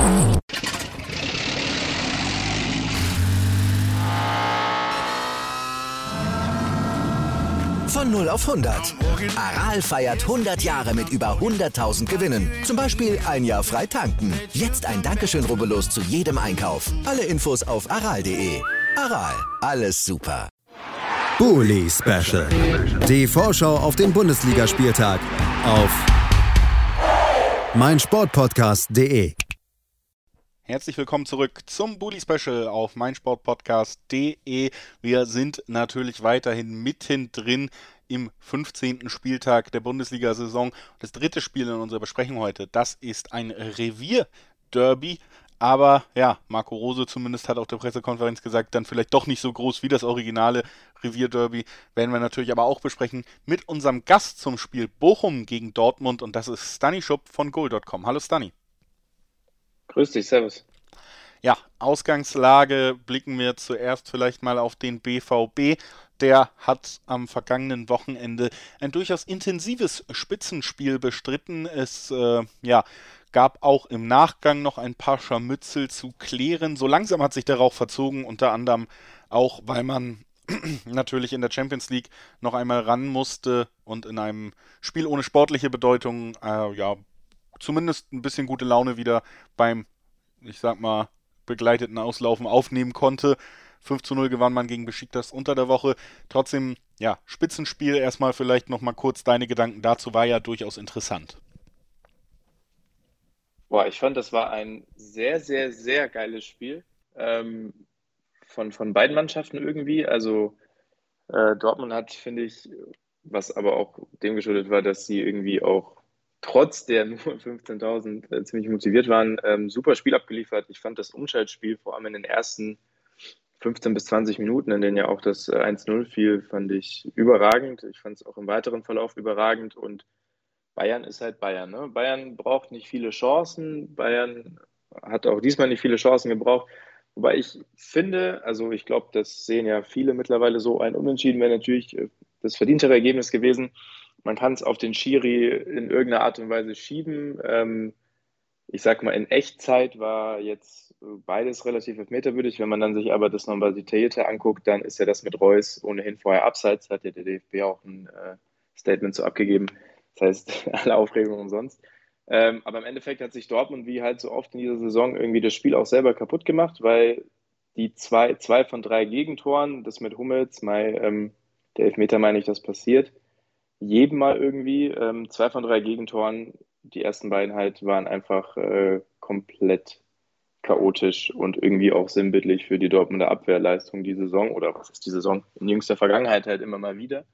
Von 0 auf 100. Aral feiert 100 Jahre mit über 100.000 Gewinnen. Zum Beispiel ein Jahr frei tanken. Jetzt ein Dankeschön, rubbellos zu jedem Einkauf. Alle Infos auf aral.de. Aral, alles super. Bully Special. Die Vorschau auf den Bundesligaspieltag auf meinsportpodcast.de. Herzlich willkommen zurück zum Bully Special auf meinsportpodcast.de. Wir sind natürlich weiterhin mittendrin im 15. Spieltag der Bundesliga-Saison. Das dritte Spiel in unserer Besprechung heute, das ist ein Revier-Derby. Aber ja, Marco Rose zumindest hat auf der Pressekonferenz gesagt, dann vielleicht doch nicht so groß wie das originale Revier-Derby. Werden wir natürlich aber auch besprechen mit unserem Gast zum Spiel Bochum gegen Dortmund. Und das ist Stani Schupp von goal.com. Hallo Stani. Grüß dich, servus. Ja, Ausgangslage blicken wir zuerst vielleicht mal auf den BVB. Der hat am vergangenen Wochenende ein durchaus intensives Spitzenspiel bestritten. Es gab auch im Nachgang noch ein paar Scharmützel zu klären. So langsam hat sich der Rauch verzogen, unter anderem auch, weil man natürlich in der Champions League noch einmal ran musste und in einem Spiel ohne sportliche Bedeutung zumindest ein bisschen gute Laune wieder beim, ich sag mal, begleiteten Auslaufen aufnehmen konnte. 5:0 gewann man gegen Besiktas unter der Woche. Trotzdem, ja, Spitzenspiel. Erstmal vielleicht nochmal kurz deine Gedanken dazu, war ja durchaus interessant. Boah, ich fand, das war ein sehr, sehr, sehr geiles Spiel von beiden Mannschaften irgendwie. Also Dortmund hat, finde ich, was aber auch dem geschuldet war, dass sie irgendwie auch trotz der nur 15.000 ziemlich motiviert waren, super Spiel abgeliefert. Ich fand das Umschaltspiel, vor allem in den ersten 15 bis 20 Minuten, in denen ja auch das 1:0 fiel, fand ich überragend. Ich fand es auch im weiteren Verlauf überragend. Und Bayern ist halt Bayern, ne? Bayern braucht nicht viele Chancen. Bayern hat auch diesmal nicht viele Chancen gebraucht. Wobei ich finde, also ich glaube, das sehen ja viele mittlerweile so, ein Unentschieden wäre natürlich das verdientere Ergebnis gewesen. Man kann es auf den Schiri in irgendeiner Art und Weise schieben. Ich sag mal, in Echtzeit war jetzt beides relativ elfmeterwürdig. Wenn man dann sich aber das nochmal detaillierter anguckt, dann ist ja das mit Reus ohnehin vorher abseits. Hat ja der DFB auch ein Statement so abgegeben. Das heißt, alle Aufregung umsonst. Aber im Endeffekt hat sich Dortmund wie halt so oft in dieser Saison irgendwie das Spiel auch selber kaputt gemacht, weil die zwei von 3 Gegentoren, das mit Hummels, der Elfmeter meine ich, das passiert, jedem mal irgendwie, 2 von 3 Gegentoren, die ersten beiden halt waren einfach komplett chaotisch und irgendwie auch sinnbildlich für die Dortmunder Abwehrleistung die Saison, oder was ist die Saison, in jüngster Vergangenheit halt immer mal wieder.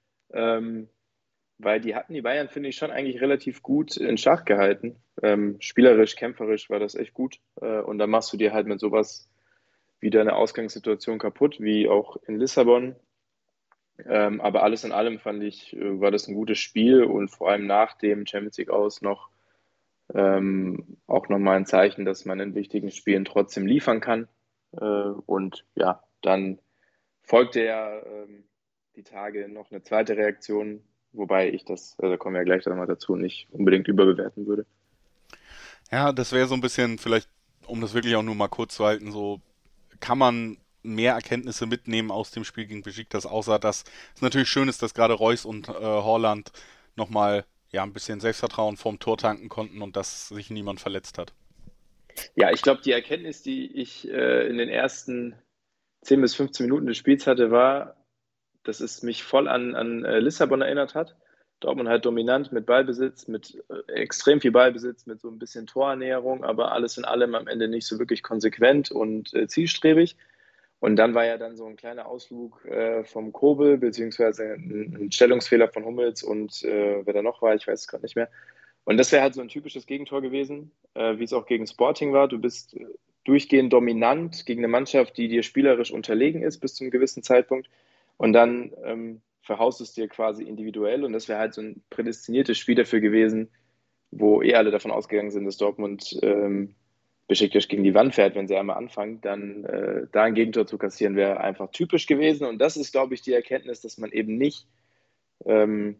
Weil die Bayern, finde ich, schon eigentlich relativ gut in Schach gehalten. Spielerisch, kämpferisch war das echt gut. Und dann machst du dir halt mit sowas wieder eine Ausgangssituation kaputt, wie auch in Lissabon. Aber alles in allem fand ich, war das ein gutes Spiel und vor allem nach dem Champions League aus noch auch nochmal ein Zeichen, dass man in wichtigen Spielen trotzdem liefern kann. Und ja, dann folgte ja die Tage noch eine zweite Reaktion, wobei ich das, da kommen wir ja gleich nochmal dazu, nicht unbedingt überbewerten würde. Ja, das wäre so ein bisschen, vielleicht, um das wirklich auch nur mal kurz zu halten, so kann man mehr Erkenntnisse mitnehmen aus dem Spiel gegen Besiktas, außer dass es natürlich schön ist, dass gerade Reus und Haaland nochmal ein bisschen Selbstvertrauen vorm Tor tanken konnten und dass sich niemand verletzt hat. Ja, ich glaube, die Erkenntnis, die ich in den ersten 10 bis 15 Minuten des Spiels hatte, war, dass es mich voll an Lissabon erinnert hat. Dortmund halt dominant mit Ballbesitz, mit extrem viel Ballbesitz, mit so ein bisschen Torannäherung, aber alles in allem am Ende nicht so wirklich konsequent und zielstrebig. Und dann war ja dann so ein kleiner Ausflug vom Kobel, beziehungsweise ein Stellungsfehler von Hummels und wer da noch war, ich weiß es gerade nicht mehr. Und das wäre halt so ein typisches Gegentor gewesen, wie es auch gegen Sporting war. Du bist durchgehend dominant gegen eine Mannschaft, die dir spielerisch unterlegen ist bis zu einem gewissen Zeitpunkt. Und dann verhaust es dir quasi individuell. Und das wäre halt so ein prädestiniertes Spiel dafür gewesen, wo alle davon ausgegangen sind, dass Dortmund Besiktas gegen die Wand fährt, wenn sie einmal anfangen, dann da ein Gegentor zu kassieren, wäre einfach typisch gewesen. Und das ist, glaube ich, die Erkenntnis, dass man eben nicht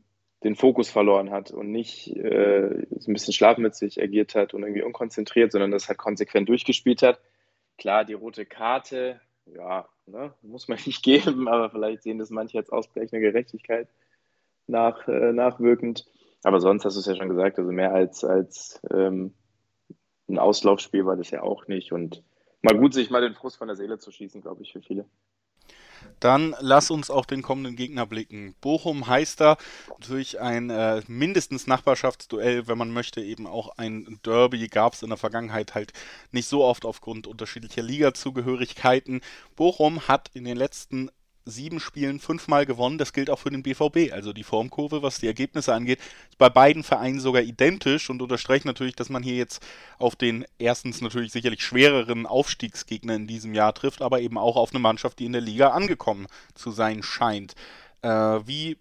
den Fokus verloren hat und nicht so ein bisschen schlafmützig agiert hat und irgendwie unkonzentriert, sondern das halt konsequent durchgespielt hat. Klar, die rote Karte, ja, ne, muss man nicht geben, aber vielleicht sehen das manche als ausgleichende Gerechtigkeit nachwirkend. Aber sonst hast du es ja schon gesagt, also mehr als ein Auslaufspiel war das ja auch nicht. Und mal gut, sich mal den Frust von der Seele zu schießen, glaube ich, für viele. Dann lass uns auf den kommenden Gegner blicken. Bochum heißt da durch ein mindestens Nachbarschaftsduell, wenn man möchte, eben auch ein Derby, gab es in der Vergangenheit halt nicht so oft aufgrund unterschiedlicher Liga-Zugehörigkeiten. Bochum hat in den letzten 7 Spielen 5-mal gewonnen. Das gilt auch für den BVB. Also die Formkurve, was die Ergebnisse angeht, ist bei beiden Vereinen sogar identisch und unterstreicht natürlich, dass man hier jetzt auf den erstens natürlich sicherlich schwereren Aufstiegsgegner in diesem Jahr trifft, aber eben auch auf eine Mannschaft, die in der Liga angekommen zu sein scheint. Wie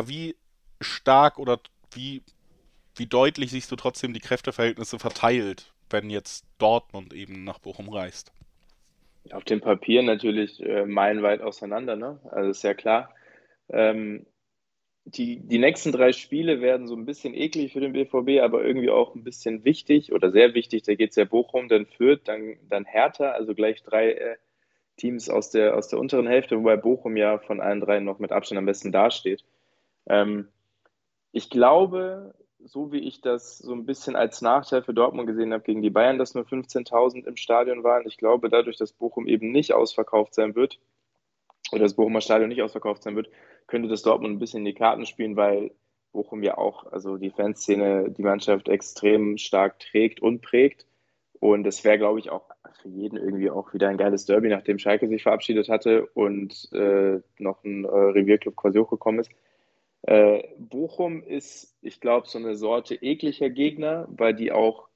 stark oder wie deutlich siehst du trotzdem die Kräfteverhältnisse verteilt, wenn jetzt Dortmund eben nach Bochum reist? Auf dem Papier natürlich meilenweit auseinander, ne? Also ist ja klar. Ähm, die nächsten 3 Spiele werden so ein bisschen eklig für den BVB, aber irgendwie auch ein bisschen wichtig oder sehr wichtig. Da geht es ja Bochum, dann Fürth, dann Hertha, also gleich 3 Teams aus der unteren Hälfte, wobei Bochum ja von allen 3 noch mit Abstand am besten dasteht. Ähm, Ich glaube, so wie ich das so ein bisschen als Nachteil für Dortmund gesehen habe gegen die Bayern, dass nur 15.000 im Stadion waren. Ich glaube, dadurch, dass Bochum eben nicht ausverkauft sein wird oder das Bochumer Stadion nicht ausverkauft sein wird, könnte das Dortmund ein bisschen in die Karten spielen, weil Bochum ja auch, also die Fanszene, die Mannschaft extrem stark trägt und prägt. Und das wäre, glaube ich, auch für jeden irgendwie auch wieder ein geiles Derby, nachdem Schalke sich verabschiedet hatte und noch ein Revierclub quasi hochgekommen ist. Bochum ist, ich glaube, so eine Sorte ekliger Gegner, weil die auch,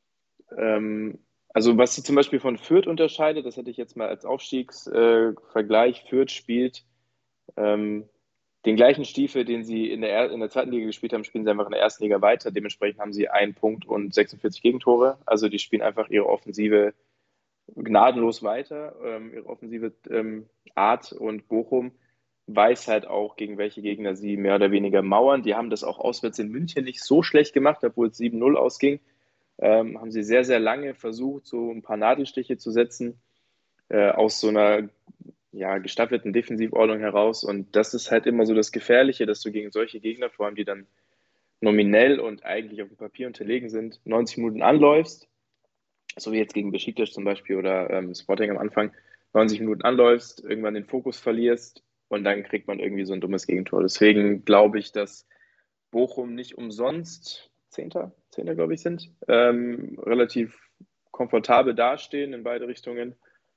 also was sie zum Beispiel von Fürth unterscheidet, das hätte ich jetzt mal als Aufstiegsvergleich. Fürth spielt ähm, den gleichen Stiefel, den sie in der zweiten Liga gespielt haben, spielen sie einfach in der ersten Liga weiter. Dementsprechend haben sie 1 Punkt und 46 Gegentore. Also die spielen einfach ihre Offensive gnadenlos weiter, ihre offensive Art, und Bochum weiß halt auch, gegen welche Gegner sie mehr oder weniger mauern. Die haben das auch auswärts in München nicht so schlecht gemacht, obwohl es 7-0 ausging. Haben sie sehr, sehr lange versucht, so ein paar Nadelstiche zu setzen, aus so einer gestaffelten Defensivordnung heraus. Und das ist halt immer so das Gefährliche, dass du gegen solche Gegner, vor allem die dann nominell und eigentlich auf dem Papier unterlegen sind, 90 Minuten anläufst, so wie jetzt gegen Besiktas zum Beispiel oder Sporting am Anfang, 90 Minuten anläufst, irgendwann den Fokus verlierst und dann kriegt man irgendwie so ein dummes Gegentor. Deswegen glaube ich, dass Bochum nicht umsonst Zehnter glaube ich, sind, relativ komfortabel dastehen in beide Richtungen.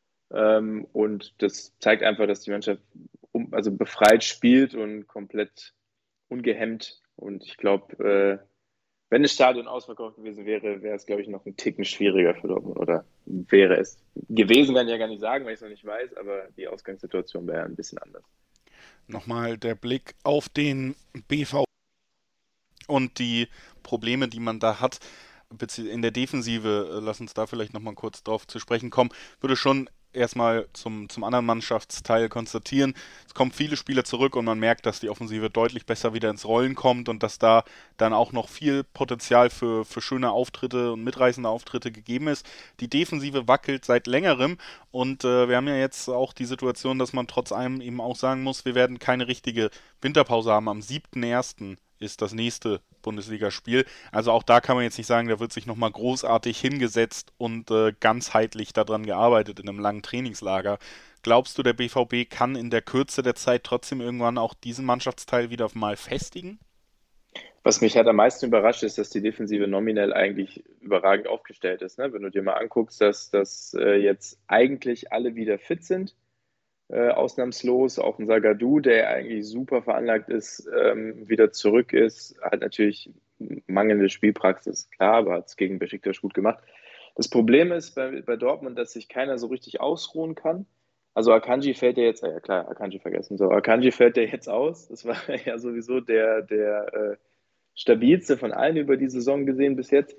Und das zeigt einfach, dass die Mannschaft also befreit spielt und komplett ungehemmt. Und ich glaube, wenn das Stadion ausverkauft gewesen wäre, wäre es, glaube ich, noch ein Ticken schwieriger für Dortmund. Oder wäre es gewesen, kann ich ja gar nicht sagen, weil ich es noch nicht weiß, aber die Ausgangssituation wäre ein bisschen anders. Nochmal der Blick auf den BVB und die Probleme, die man da hat. In der Defensive, lass uns da vielleicht nochmal kurz drauf zu sprechen kommen, würde schon erstmal zum anderen Mannschaftsteil konstatieren, es kommen viele Spieler zurück und man merkt, dass die Offensive deutlich besser wieder ins Rollen kommt und dass da dann auch noch viel Potenzial für schöne Auftritte und mitreißende Auftritte gegeben ist. Die Defensive wackelt seit längerem und wir haben ja jetzt auch die Situation, dass man trotz allem eben auch sagen muss, wir werden keine richtige Winterpause haben. Am 7.1. ist das nächste Bundesligaspiel. Also auch da kann man jetzt nicht sagen, da wird sich nochmal großartig hingesetzt und ganzheitlich daran gearbeitet in einem langen Trainingslager. Glaubst du, der BVB kann in der Kürze der Zeit trotzdem irgendwann auch diesen Mannschaftsteil wieder mal festigen? Was mich halt am meisten überrascht, ist, dass die Defensive nominell eigentlich überragend aufgestellt ist. Ne? Wenn du dir mal anguckst, dass jetzt eigentlich alle wieder fit sind, ausnahmslos. Auch ein Zagadou, der eigentlich super veranlagt ist, wieder zurück ist. Hat natürlich mangelnde Spielpraxis, klar, aber hat es gegen Besiktas gut gemacht. Das Problem ist bei Dortmund, dass sich keiner so richtig ausruhen kann. Also Akanji fällt ja jetzt, ja klar, Akanji vergessen. So, Akanji fällt ja jetzt aus. Das war ja sowieso der stabilste von allen über die Saison gesehen bis jetzt.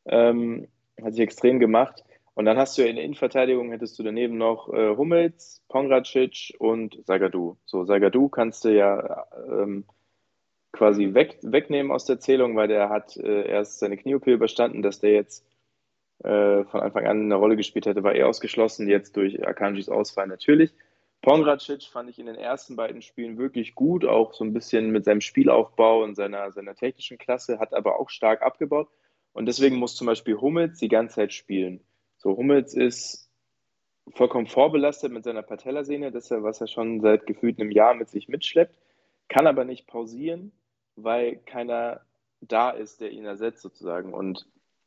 Hat sich extrem gemacht. Und dann hast du ja in der Innenverteidigung, hättest du daneben noch Hummels, Pongracic und Zagadou. So, Zagadou kannst du ja quasi wegnehmen aus der Zählung, weil der hat erst seine Knie-OP überstanden, dass der jetzt von Anfang an eine Rolle gespielt hätte, war ausgeschlossen, jetzt durch Akanjis Ausfall natürlich. Pongracic fand ich in den ersten beiden Spielen wirklich gut, auch so ein bisschen mit seinem Spielaufbau und seiner technischen Klasse, hat aber auch stark abgebaut. Und deswegen muss zum Beispiel Hummels die ganze Zeit spielen. So, Hummels ist vollkommen vorbelastet mit seiner Patellasehne, das ist ja, was er schon seit gefühlt einem Jahr mit sich mitschleppt, kann aber nicht pausieren, weil keiner da ist, der ihn ersetzt sozusagen. Und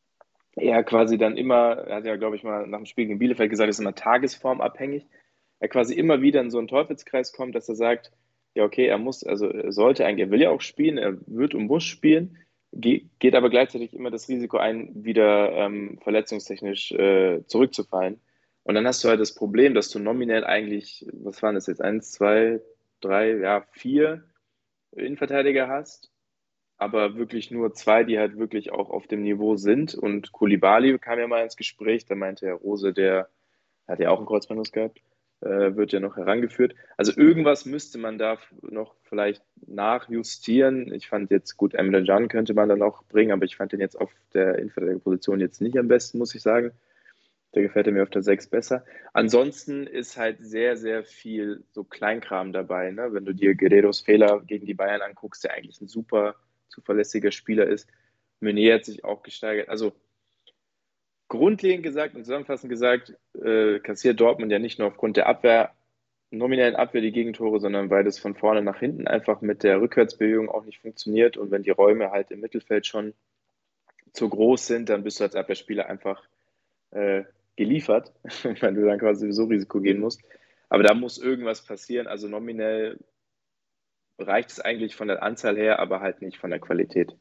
er quasi dann immer, er hat ja, glaube ich, mal nach dem Spiel gegen Bielefeld gesagt, ist immer tagesformabhängig, er quasi immer wieder in so einen Teufelskreis kommt, dass er sagt, ja okay, er will ja auch spielen, er wird und muss spielen, geht aber gleichzeitig immer das Risiko ein, wieder verletzungstechnisch zurückzufallen. Und dann hast du halt das Problem, dass du nominell eigentlich, was waren das jetzt, 1, 2, 3, 4 Innenverteidiger hast, aber wirklich nur 2, die halt wirklich auch auf dem Niveau sind. Und Koulibaly kam ja mal ins Gespräch, da meinte Herr Rose, der hat ja auch einen Kreuzbandriss gehabt, wird ja noch herangeführt. Also irgendwas müsste man da noch vielleicht nachjustieren. Ich fand jetzt, gut, Emre Can könnte man dann auch bringen, aber ich fand den jetzt auf der Innenverteidigerposition jetzt nicht am besten, muss ich sagen. Der gefällt mir auf der 6 besser. Ansonsten ist halt sehr, sehr viel so Kleinkram dabei. Ne? Wenn du dir Guerreiros Fehler gegen die Bayern anguckst, der eigentlich ein super zuverlässiger Spieler ist. Meunier hat sich auch gesteigert. Also grundlegend gesagt und zusammenfassend gesagt, kassiert Dortmund ja nicht nur aufgrund der nominellen Abwehr die Gegentore, sondern weil das von vorne nach hinten einfach mit der Rückwärtsbewegung auch nicht funktioniert. Und wenn die Räume halt im Mittelfeld schon zu groß sind, dann bist du als Abwehrspieler einfach geliefert, wenn du dann quasi sowieso Risiko gehen musst. Aber da muss irgendwas passieren. Also nominell reicht es eigentlich von der Anzahl her, aber halt nicht von der Qualität.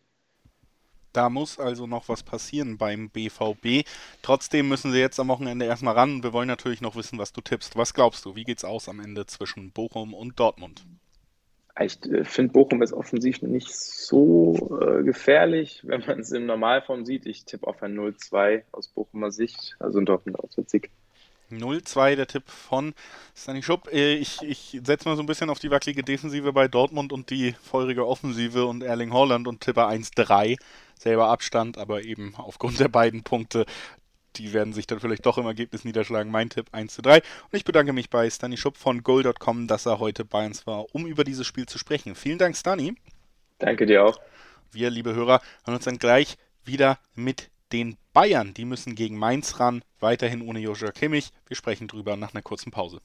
Da muss also noch was passieren beim BVB. Trotzdem müssen sie jetzt am Wochenende erstmal ran. Wir wollen natürlich noch wissen, was du tippst. Was glaubst du? Wie geht's aus am Ende zwischen Bochum und Dortmund? Ich finde, Bochum ist offensiv nicht so gefährlich, wenn man es in Normalform sieht. Ich tippe auf ein 0-2 aus Bochumer Sicht, also in Dortmund Auswärtssieg. 0-2, der Tipp von Stani Schupp. Ich setze mal so ein bisschen auf die wackelige Defensive bei Dortmund und die feurige Offensive und Erling Haaland und tippe 1-3. Selber Abstand, aber eben aufgrund der beiden Punkte, die werden sich dann vielleicht doch im Ergebnis niederschlagen. Mein Tipp 1-3. Und ich bedanke mich bei Stani Schupp von goal.com, dass er heute bei uns war, um über dieses Spiel zu sprechen. Vielen Dank, Stani. Danke dir auch. Wir, liebe Hörer, hören uns dann gleich wieder mit den Bayern. Die müssen gegen Mainz ran, weiterhin ohne Joshua Kimmich. Wir sprechen drüber nach einer kurzen Pause.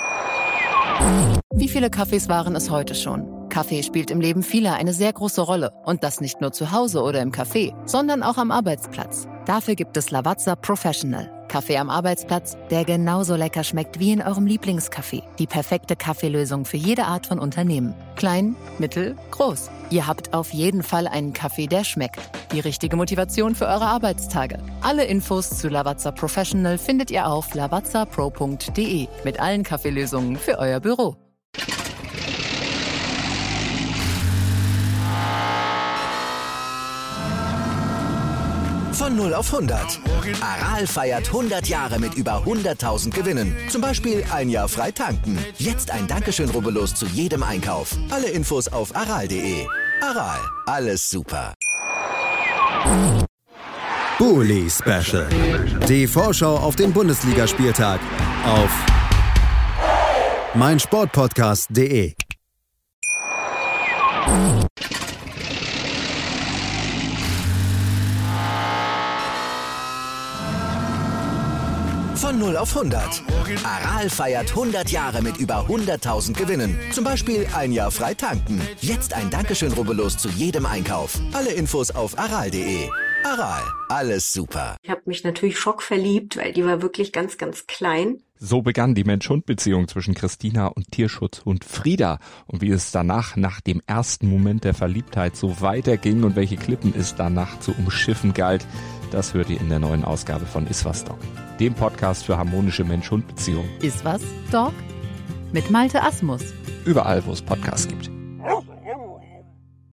Wie viele Kaffees waren es heute schon? Kaffee spielt im Leben vieler eine sehr große Rolle. Und das nicht nur zu Hause oder im Café, sondern auch am Arbeitsplatz. Dafür gibt es Lavazza Professional. Kaffee am Arbeitsplatz, der genauso lecker schmeckt wie in eurem Lieblingscafé. Die perfekte Kaffeelösung für jede Art von Unternehmen. Klein, mittel, groß. Ihr habt auf jeden Fall einen Kaffee, der schmeckt. Die richtige Motivation für eure Arbeitstage. Alle Infos zu Lavazza Professional findet ihr auf lavazzapro.de mit allen Kaffeelösungen für euer Büro. Von 0 auf 100. Aral feiert 100 Jahre mit über 100.000 Gewinnen. Zum Beispiel ein Jahr frei tanken. Jetzt ein Dankeschön, rubbellos zu jedem Einkauf. Alle Infos auf aral.de. Aral, alles super. Bully Special. Die Vorschau auf den Bundesligaspieltag auf meinsportpodcast.de. Von 0 auf 100. Aral feiert 100 Jahre mit über 100.000 Gewinnen. Zum Beispiel ein Jahr frei tanken. Jetzt ein Dankeschön, rubbellos zu jedem Einkauf. Alle Infos auf aral.de. Aral, alles super. Ich habe mich natürlich schockverliebt, weil die war wirklich ganz, ganz klein. So begann die Mensch-Hund-Beziehung zwischen Christina und Tierschutzhund Frieda. Und wie es danach, nach dem ersten Moment der Verliebtheit, so weiterging und welche Klippen es danach zu umschiffen galt, das hört ihr in der neuen Ausgabe von Iswas Dog, dem Podcast für harmonische Mensch-Hund-Beziehungen. Iswas Dog? Mit Malte Asmus. Überall, wo es Podcasts gibt.